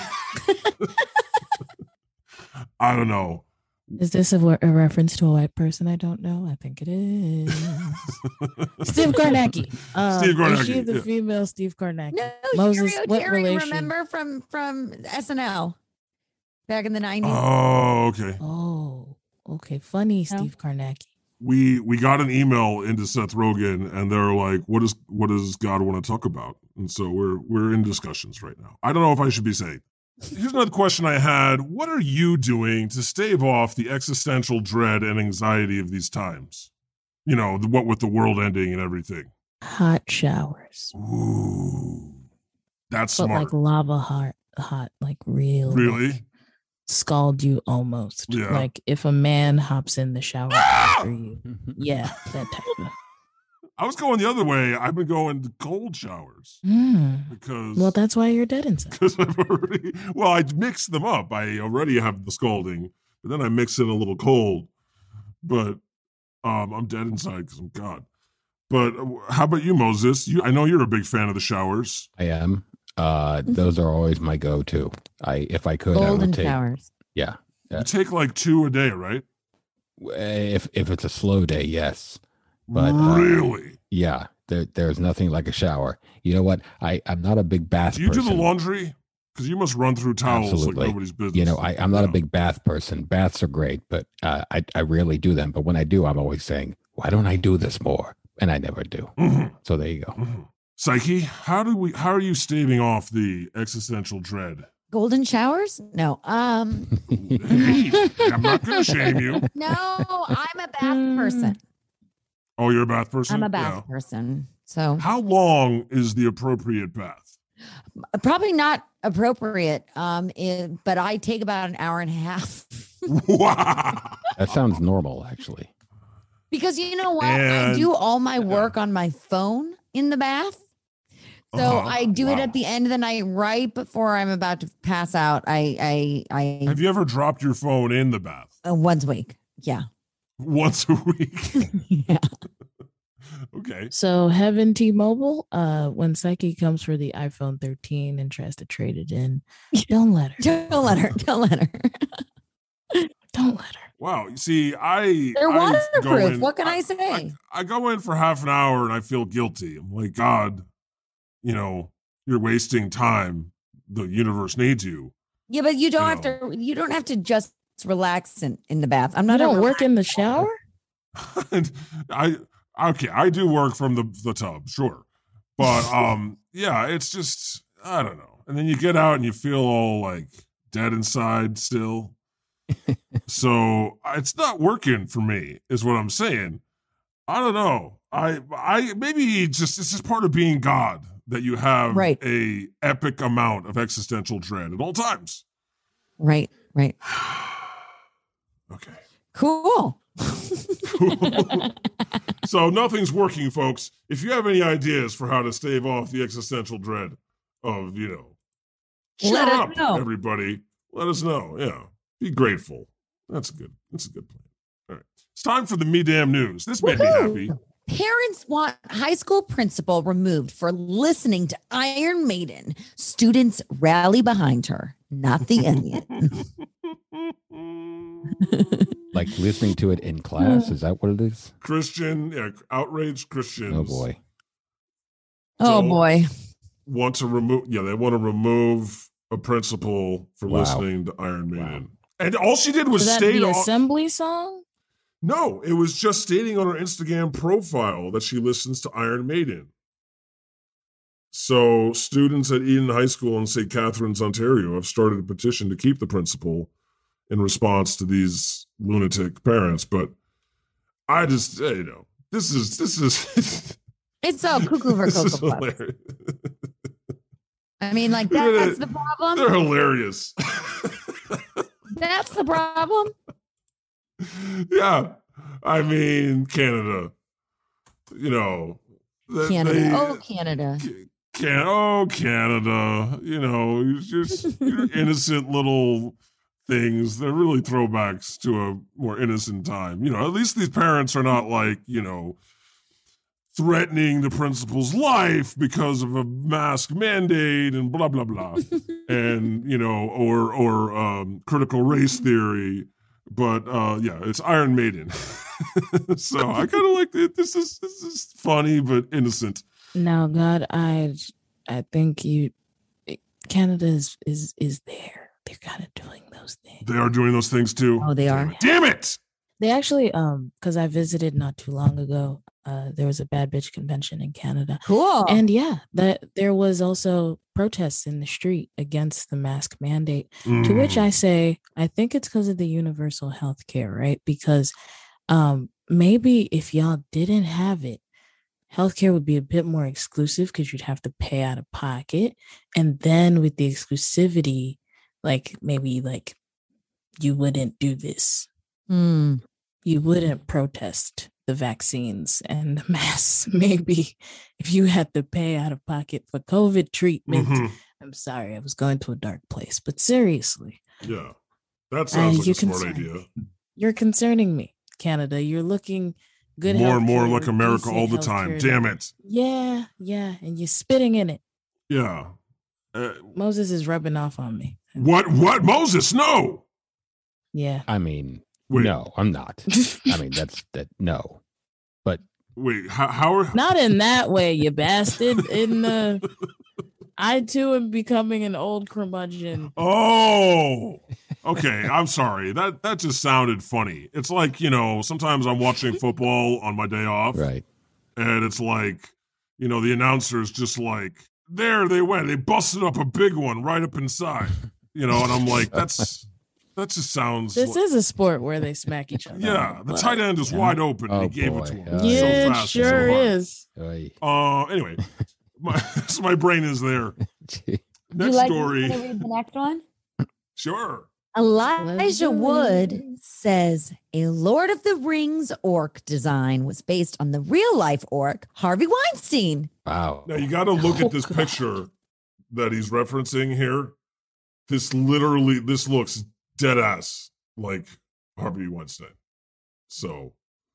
I don't know. Is this a reference to a white person I don't know? I think it is. Steve Kornacki. Steve Kornacki. Is she the female Steve Kornacki? No, Moses, Sherry what O'Terry, relation? remember from SNL back in the 90s? Oh, okay. Oh, okay. Funny Steve Kornacki. We got an email into Seth Rogen, and they're like, what does God want to talk about? And so we're in discussions right now. I don't know if I should be saying. Here's another question I had. What are you doing to stave off the existential dread and anxiety of these times? What with the world ending and everything. Hot showers. Ooh, that's but smart. Like lava hot, like real. Really? Like, scald you almost. Yeah. Like if a man hops in the shower after you. Yeah, that type of. I was going the other way. I've been going to cold showers because. Well, that's why you're dead inside. Because I mix them up. I already have the scalding, but then I mix in a little cold. But I'm dead inside because I'm God. But how about you, Moses? I know you're a big fan of the showers. I am. Those are always my go-to. If I could, I would take showers. Yeah. You take like 2 a day, right? If it's a slow day, yes. But really, yeah, there's nothing like a shower. You know what? I'm not a big bath. Do you person. do the laundry? Because you must run through towels Absolutely. like nobody's business. I'm not a big bath person. Baths are great, but I rarely do them. But when I do, I'm always saying, why don't I do this more? And I never do. Mm-hmm. So there you go. Mm-hmm. Psyche, how are you staving off the existential dread Golden showers? No. Hey, I'm not going to shame you. No, I'm a bath person. Oh, you're a bath person? I'm a bath person. So how long is the appropriate bath? Probably not appropriate. But I take about an hour and a half. Wow. That sounds normal, actually. Because you know what? I do all my work on my phone in the bath. So I do it at the end of the night, right before I'm about to pass out. I Have you ever dropped your phone in the bath? Once a week. Yeah. Once a week. Yeah. Okay. So Heaven T-Mobile, when Psyche comes for the iPhone 13 and tries to trade it in, don't let her. Don't let her. Don't let her. Don't let her. Wow. You see, They're waterproof. What can I say? I go in for half an hour and I feel guilty. I'm like, God, you're wasting time. The universe needs you. Yeah, but you don't have to. You don't have to just relax in the bath. I'm not. You don't work in the shower. I do work from the tub, sure, but yeah, it's just I don't know. And then you get out and you feel all like dead inside still. So it's not working for me, is what I'm saying. I don't know. I maybe it's just part of being God that you have a epic amount of existential dread at all times. Right. Okay. Cool. So nothing's working, folks. If you have any ideas for how to stave off the existential dread of, shut up, everybody. Let us know. Yeah. Be grateful. That's good. That's a good plan. All right. It's time for the Me Damn News. This made me happy. Parents want high school principal removed for listening to Iron Maiden. Students rally behind her. Not the onion. Like listening to it in class? Is that what it is? Christian, outraged Christians. Oh, boy. Oh, boy. They want to remove a principal for listening to Iron Maiden. Wow. And all she did was state the assembly song? No, it was just stating on her Instagram profile that she listens to Iron Maiden. So students at Eden High School in St. Catharines, Ontario have started a petition to keep the principal in response to these lunatic parents. But I just, this is it's all cuckoo for Cocoa Puffs. I mean, like that's the problem. They're hilarious. That's the problem. Yeah. I mean, Canada. Canada. Canada. Your innocent little things. They're really throwbacks to a more innocent time. At least these parents are not like, threatening the principal's life because of a mask mandate and blah, blah, blah. And, or critical race theory. But, it's Iron Maiden. So I kind of like it. This is funny, but innocent. Now, God, I think Canada is there. They're kind of doing those things. They are doing those things too. Oh, they are. Damn it. They actually, because I visited not too long ago, there was a bad bitch convention in Canada. Cool. And that there was also protests in the street against the mask mandate, to which I say, I think it's because of the universal health care, right? Because maybe if y'all didn't have it, healthcare would be a bit more exclusive because you'd have to pay out of pocket. And then with the exclusivity, maybe you wouldn't do this. You wouldn't protest the vaccines and the masks. Maybe if you had to pay out of pocket for COVID treatment. I'm sorry, I was going to a dark place, but seriously. Yeah, that sounds like a smart idea. You're concerning me, Canada. You're looking good. More and more like America all the time. Damn it. Yeah. And you're spitting in it. Yeah. Moses is rubbing off on me. What? Moses? No. Yeah. I mean, wait. No, I'm not. I mean, no. But wait, how are not in that way, you bastard. I too am becoming an old curmudgeon. Oh, okay. I'm sorry. That just sounded funny. It's like, sometimes I'm watching football on my day off. Right. And it's like, the announcer's just like, there they went. They busted up a big one right up inside. And I'm like, that just sounds. This is a sport where they smack each other. Yeah, the tight end is wide open, and he gave it to him. Yeah, so it fast sure is. Anyway, my brain is there. Next story. To read the next one? Sure. Elijah Wood says a Lord of the Rings orc design was based on the real life orc Harvey Weinstein. Wow. Now you got to look at this picture that he's referencing here. This looks dead ass like Harvey Weinstein. So,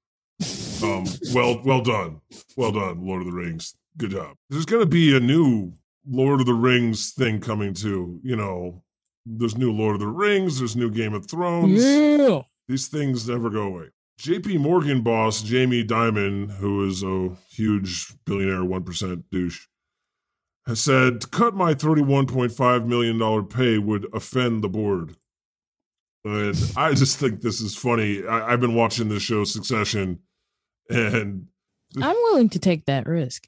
well done, Lord of the Rings. Good job. There's going to be a new Lord of the Rings thing coming too. There's new Lord of the Rings. There's new Game of Thrones. Yeah. These things never go away. JP Morgan boss Jamie Dimon, who is a huge billionaire 1% douche, has said, to cut my $31.5 million pay would offend the board. And I just think this is funny. I've been watching this show, Succession, and I'm willing to take that risk.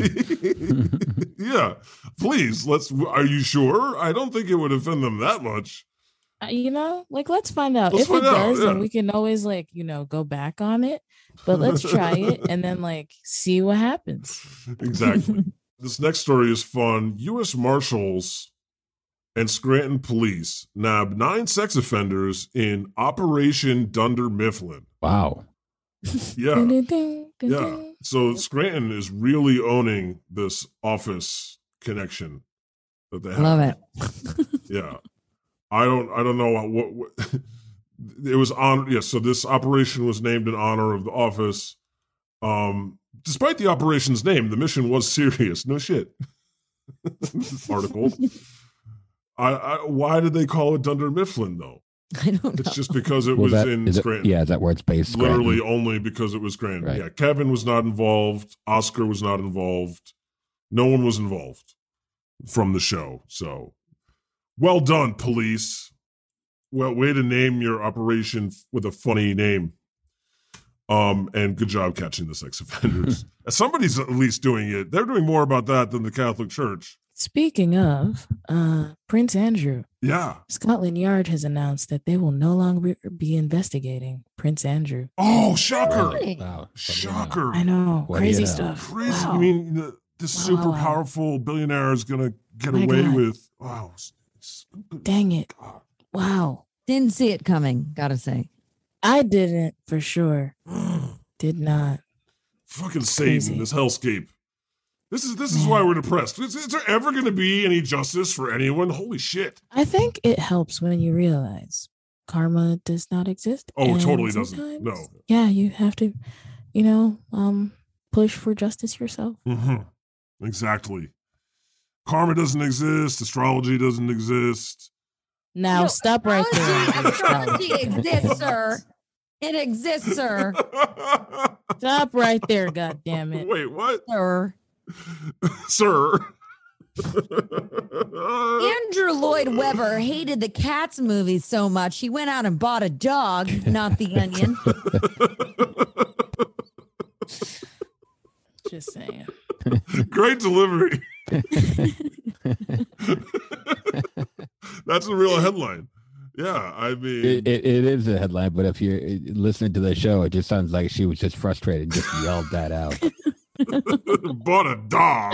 Yeah, please. Are you sure? I don't think it would offend them that much. Let's find out. If it does, then we can always go back on it. But let's try it and then see what happens. Exactly. This next story is fun. U.S. Marshals and Scranton Police nabbed 9 sex offenders in Operation Dunder Mifflin. Wow. Yeah. Yeah. So Scranton is really owning this office connection that they have. Love it. Yeah. I don't know what it was on. Yeah. So this operation was named in honor of the office. Despite the operation's name, the mission was serious. No shit. Article. Why did they call it Dunder Mifflin though? I don't know. It's just because it was in Scranton. Is that where it's based? Literally Scranton? only because it was Scranton. Right. Yeah, Kevin was not involved. Oscar was not involved. No one was involved from the show. So, well done, police. Well, way to name your operation with a funny name. And good job catching the sex offenders. Somebody's at least doing it. They're doing more about that than the Catholic Church. Speaking of Prince Andrew, Yeah. Scotland Yard has announced that they will no longer be investigating Prince Andrew. Oh, shocker. Really? Wow. Shocker. I know. What Crazy do you know? stuff. Crazy. Wow. I mean, this super powerful billionaire is going to get My away God. with. Wow. Dang it. God. Wow. Didn't see it coming, gotta say. I didn't for sure. Did not. Fucking Crazy. Satan, this hellscape. This is why we're depressed. Is there ever going to be any justice for anyone? Holy shit. I think it helps when you realize karma does not exist. Oh, it And totally doesn't. sometimes, No. Yeah, you have to, push for justice yourself. Mm-hmm. Exactly. Karma doesn't exist. Astrology doesn't exist. Now stop right there. Astrology exists, sir. It exists, sir. Stop right there, goddammit. Wait, what? Sir. Sir. Andrew Lloyd Webber hated the Cats movies so much he went out and bought a dog, not the Onion. Just saying. Great delivery. That's a real headline. Yeah, I mean. It is a headline, but if you're listening to the show, it just sounds like she was just frustrated and just yelled that out. Bought a dog.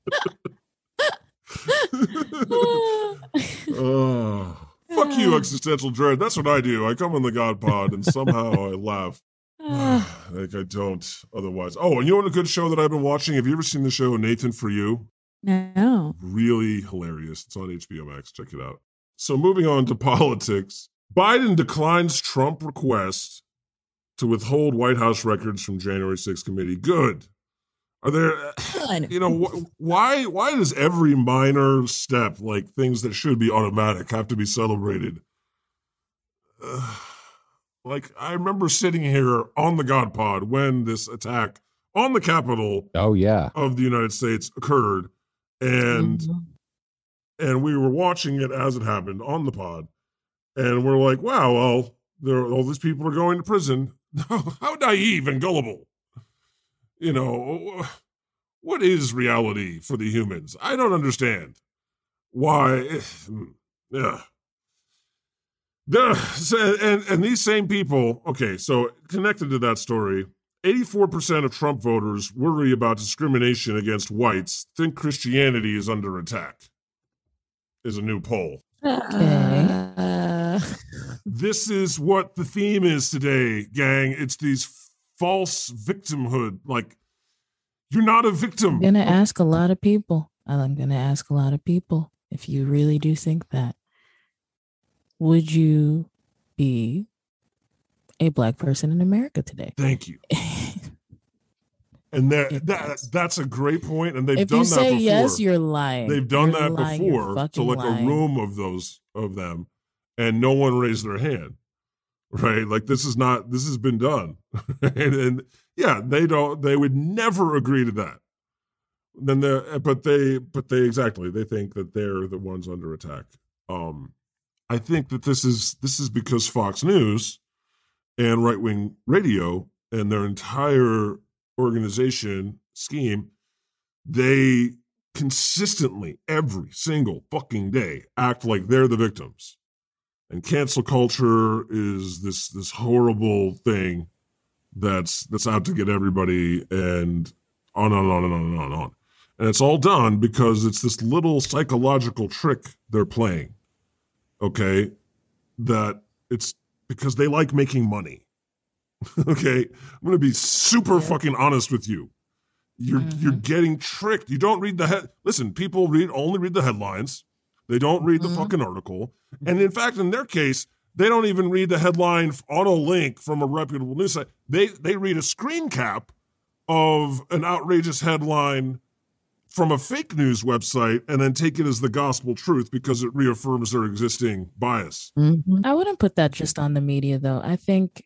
Oh, fuck you, existential dread. That's what I do. I come on the God Pod and somehow I laugh. Like I don't otherwise. Oh, and you know what a good show that I've been watching? Have you ever seen the show Nathan For You? No. Really hilarious. It's on HBO Max. Check it out. So moving on to politics. Biden declines Trump request to withhold White House records from January 6th committee. Good. Are there, Good. why does every minor step, like things that should be automatic, have to be celebrated? Like, I remember sitting here on the God Pod when this attack on the Capitol Oh, yeah. of the United States occurred, and we were watching it as it happened on the pod, and we're like, wow, well, all these people are going to prison. How naive and gullible. What is reality for the humans? I don't understand. Why? Yeah. And these same people, okay, so connected to that story, 84% of Trump voters worry about discrimination against whites, think Christianity is under attack, is a new poll. Okay. This is what the theme is today, gang. It's these false victimhood. Like, you're not a victim. I'm going to ask a lot of people. If you really do think that, would you be a Black person in America today? Thank you. And that's a great point. And they've done that before. If you say yes, you're lying. They've done that before to like a room of them, and no one raised their hand. Right? Like this has been done. and yeah, they would never agree to that. Then they think that they're the ones under attack. I think that this is because Fox News and right-wing radio and their entire organization scheme, they consistently every single fucking day act like they're the victims. And cancel culture is this horrible thing that's out to get everybody, and on and on and on and on and on. And it's all done because it's this little psychological trick they're playing. Okay, that it's because they like making money. Okay, I'm going to be super fucking honest with you. You're getting tricked. You don't read listen, people only read the headlines. They don't read the fucking article. And in fact, in their case, they don't even read the headline on a link from a reputable news site. They read a screen cap of an outrageous headline from a fake news website and then take it as the gospel truth because it reaffirms their existing bias. Mm-hmm. I wouldn't put that just on the media, though. I think,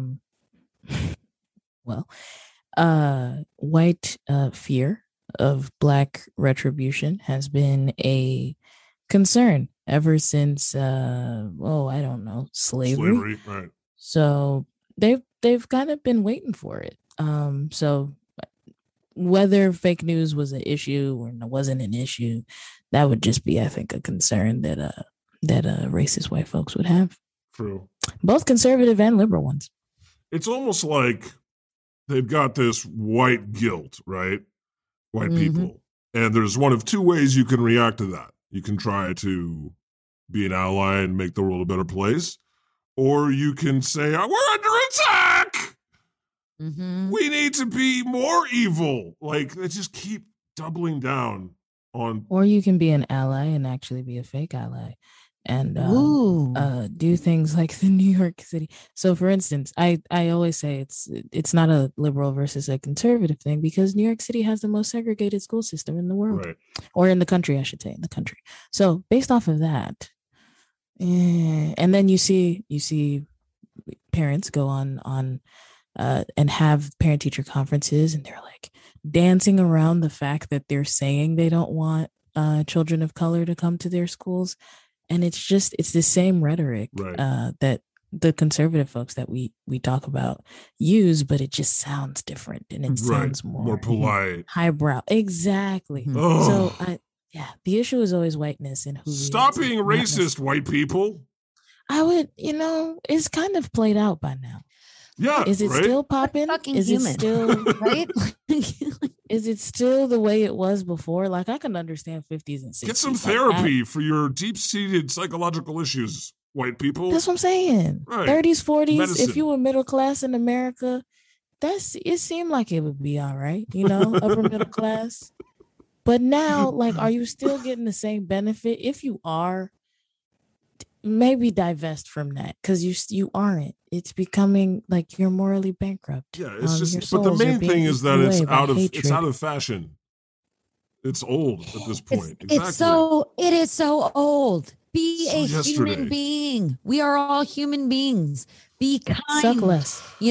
white fear of Black retribution has been a concern ever since, I don't know, slavery. Right. So they've kind of been waiting for it. So whether fake news was an issue or wasn't an issue, that would just be, I think, a concern that racist white folks would have. True. Both conservative and liberal ones. It's almost like they've got this white guilt, right? White people. And there's one of two ways you can react to that. You can try to be an ally and make the world a better place, or you can say, we're under attack. Mm-hmm. We need to be more evil. Like, they just keep doubling down on. Or you can be an ally and actually be a fake ally and do things like the New York City. So, for instance, I always say it's not a liberal versus a conservative thing because New York City has the most segregated school system in the world, right. Or in the country, I should say, in the country. So, based off of that, and then you see parents go on. And have parent-teacher conferences, and they're like dancing around the fact that they're saying they don't want children of color to come to their schools, and it's the same rhetoric that the conservative folks that we talk about use, but it just sounds different and it sounds more polite, highbrow. Exactly. Oh. So the issue is always whiteness and who. Stop being racist, white people. I would, it's kind of played out by now. Yeah, is it still popping? Is it still right? Is it still the way it was before? Like, I can understand 50s and 60s. Get some therapy for your deep-seated psychological issues, white people. That's what I'm saying. Right. 30s, 40s. Medicine. If you were middle class in America, it seemed like it would be all right. Upper middle class. But now, like, are you still getting the same benefit? If you are, maybe divest from that because you aren't. It's becoming like you're morally bankrupt. Yeah, it's just. But the main thing is that it's out of fashion. It's old at this point. It is so old. Be a human being. We are all human beings. Be kind. Suck less.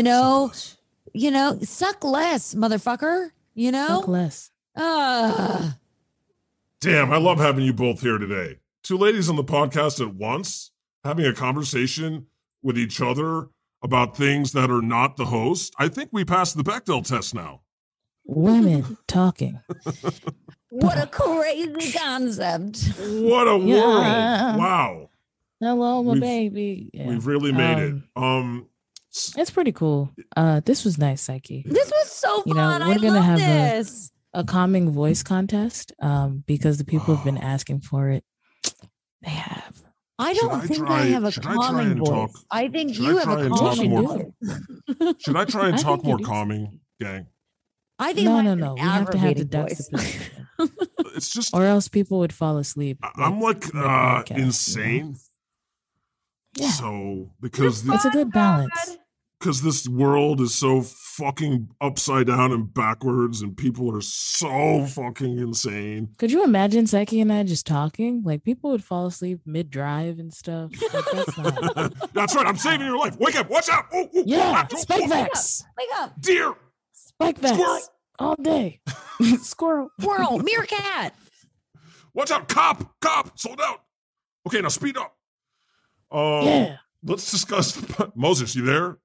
Suck less, motherfucker. Suck less. Damn, I love having you both here today. Two ladies on the podcast at once, having a conversation with each other about things that are not the host. I think we passed the Bechdel test now. Women talking. What a crazy concept. What a world. Wow. Hello, my baby. Yeah. We've really made it. It's pretty cool. This was nice, Psyche. This was so fun. We're gonna have this. A calming voice contest. Because the people have been asking for it. They have. I don't think I have a calming voice. I think you have a calming voice. Should I try and talk more calming, gang? I think no. We have to have the juxtaposition. It's just, or else people would fall asleep. I'm like insane. Yeah. So because it's a good balance. Because this world is so fucking upside down and backwards, and people are so fucking insane. Could you imagine Psyche and I just talking? Like, people would fall asleep mid-drive and stuff. Like, that's not. That's right. I'm saving your life. Wake up. Watch out. Yeah. Spikevax. Wake up. Deer. Spikevax. Squirrel. All day. Squirrel. Meerkat. Watch out. Cop. Sold out. Okay, now speed up. Yeah. Let's discuss Moses. You there?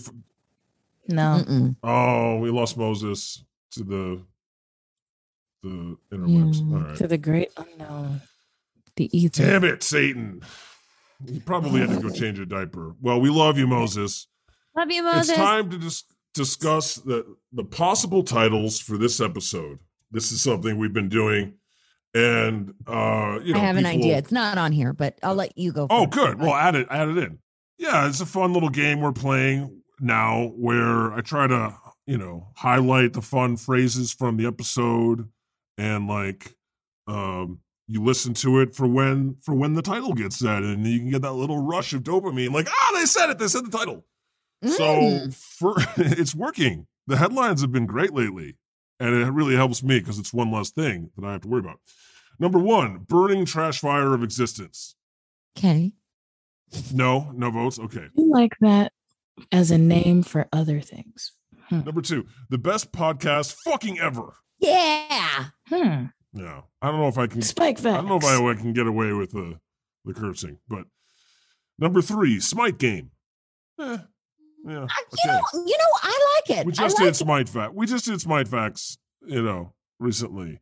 No. Mm-mm. Oh, we lost Moses to the interwebs. All right. To the great unknown. The ether. Damn it, Satan. You probably had to go change a diaper. Well, we love you, Moses. Love you, Moses. It's time to discuss the possible titles for this episode. This is something we've been doing. And I have an idea. It's not on here, but I'll let you go. Oh, good. Well, add it in. Yeah, it's a fun little game we're playing now where I try to, highlight the fun phrases from the episode and you listen to it for when the title gets said, and you can get that little rush of dopamine. Like, they said the title. So it's working. The headlines have been great lately, and it really helps me because it's one less thing that I have to worry about. Number 1, burning trash fire of existence. Okay. No votes. Okay. I like that as a name for other things. Number 2, the best podcast fucking ever. Yeah. Yeah. I don't know if I can. Spikevax. I don't know if I can get away with the cursing, but number 3, Smite game. Yeah. Okay. I like it. We just did Smite Facts. We just did Smite Facts, recently.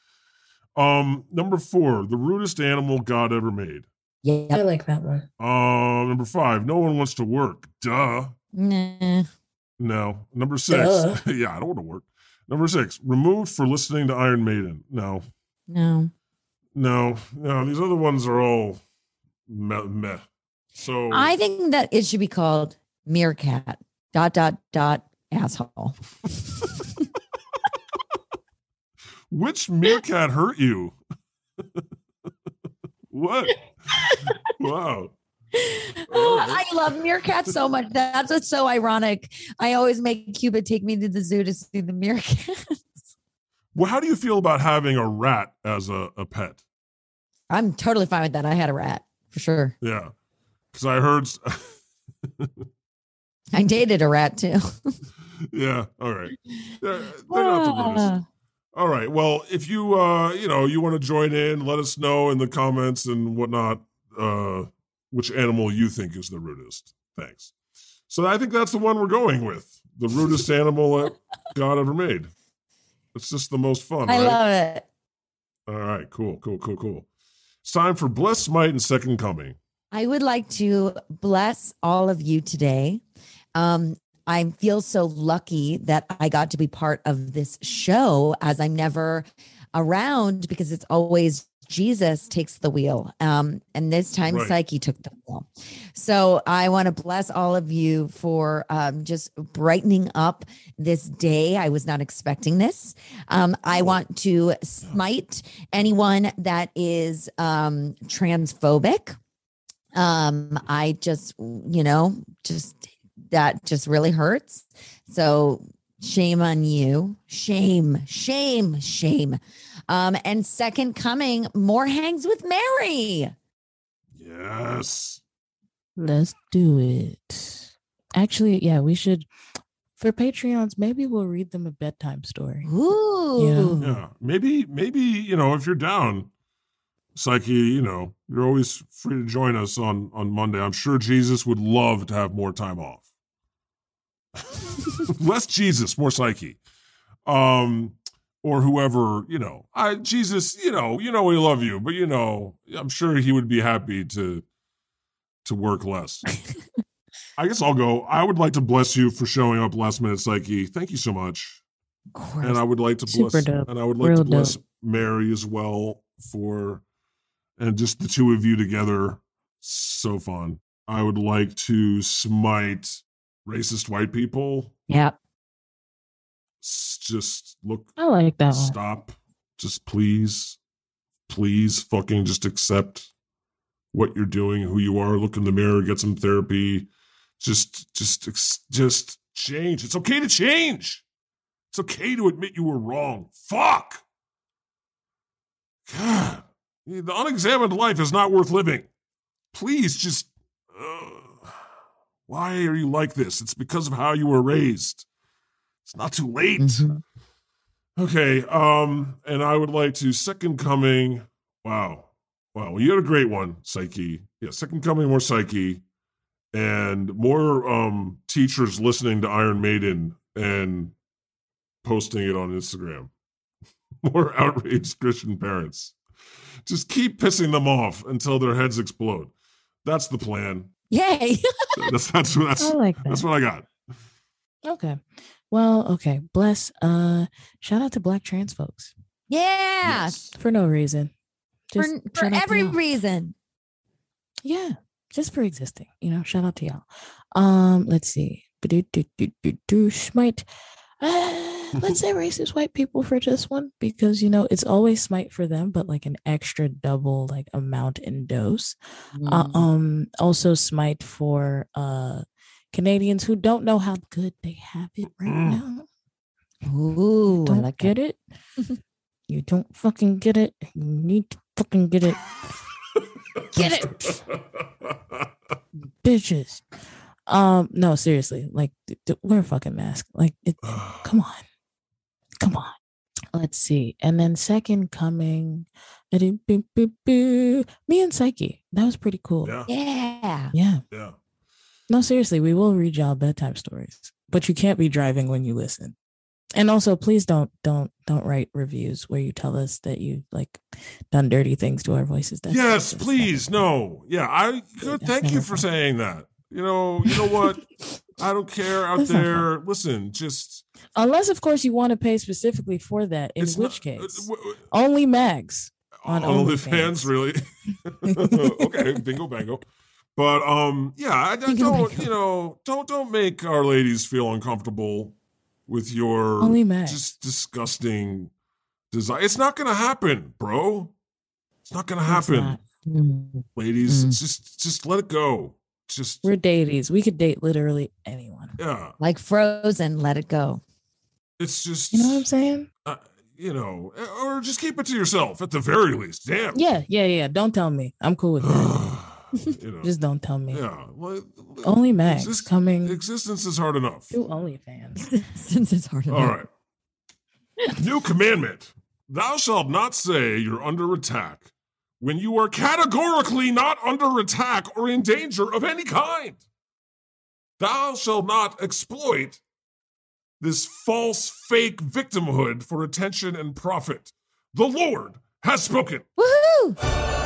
Number 4, the rudest animal God ever made. Yeah, I like that one. Number 5, no one wants to work. Duh. Nah. No. Number 6, yeah, I don't want to work. Number 6, removed for listening to Iron Maiden. No. These other ones are all meh. So I think that it should be called Meerkat. ... Asshole. Which meerkat hurt you? What? Wow. I love meerkats so much. That's what's so ironic. I always make Cuba take me to the zoo to see the meerkats. Well, how do you feel about having a rat as a pet? I'm totally fine with that. I had a rat for sure. Yeah. Because I heard... I dated a rat too. Yeah. All right. They're not the rudest. All right. Well, if you you want to join in, let us know in the comments and whatnot which animal you think is the rudest. Thanks. So I think that's the one we're going with. The rudest animal that God ever made. It's just the most fun. I right? love it. All right. Cool. It's time for Bless, Smite, and Second Coming. I would like to bless all of you today. I feel so lucky that I got to be part of this show, as I'm never around because it's always Jesus takes the wheel. And this time Psyche took the wheel. So I want to bless all of you for just brightening up this day. I was not expecting this. I want to smite anyone that is transphobic. I just that just really hurts. So shame on you. Shame. And Second Coming, more hangs with Mary. Yes. Let's do it. Actually, yeah, we should. For Patreons, maybe we'll read them a bedtime story. Ooh. Yeah. Maybe, if you're down, Psyche, you're always free to join us on Monday. I'm sure Jesus would love to have more time off. Less Jesus, more Psyche. Or whoever, Jesus, we love you, but I'm sure he would be happy to to work less. I guess I'll go. I would like to bless you for showing up last minute, Psyche. Thank you so much. Of course. And I would like to bless Mary as well and just the two of you together. So fun. I would like to smite racist white people. Yep. Just look. I like that one. Stop. Just please fucking just accept what you're doing, who you are. Look in the mirror, get some therapy. Just change. It's okay to change. It's okay to admit you were wrong. Fuck. God. The unexamined life is not worth living. Please just... why are you like this? It's because of how you were raised. It's not too late. Mm-hmm. Okay, and I would like to Second Coming. Wow, you had a great one, Psyche. Yeah, Second Coming, more Psyche, and more teachers listening to Iron Maiden and posting it on Instagram. More outraged Christian parents. Just keep pissing them off until their heads explode. That's the plan. Yay! That's I like that. That's what I got. Okay. Well, okay. Bless. Shout out to Black trans folks. Yeah. Yes. For no reason. Just for every reason. Yeah. Just for existing. Shout out to y'all. Let's see. Smite. Let's say racist white people for just one, because it's always smite for them, but like an extra double like amount and dose. Also smite for Canadians who don't know how good they have it right now. Ooh, don't like get it. You don't fucking get it. You need to fucking get it. Get it, bitches. No, seriously. Like, wear a fucking mask. Like, come on. Let's see. And then Second Coming, me and Psyche. That was pretty cool. Yeah. No, seriously, we will read y'all bedtime stories, but you can't be driving when you listen. And also, please don't write reviews where you tell us that you've like done dirty things to our voices. Yes, please. No. Yeah. Thank you for saying that. You know what? I don't care out there. Listen, just unless, of course, you want to pay specifically for that. In which case, only Mags on OnlyFans, really? Okay, bingo bango. But don't make our ladies feel uncomfortable with your just disgusting desire. It's not going to happen, bro. It's not going to happen, ladies. Just let it go. We're daties. We could date literally anyone. Yeah. Like Frozen, let it go. It's just... You know what I'm saying? Or just keep it to yourself at the very least. Damn. Yeah. Don't tell me. I'm cool with that. Just don't tell me. Yeah. Only Max coming. Existence is hard enough. Do OnlyFans. Existence is hard enough. All right. New commandment. Thou shalt not say you're under attack when you are categorically not under attack or in danger of any kind. Thou shalt not exploit this false, fake victimhood for attention and profit. The Lord has spoken. Woohoo!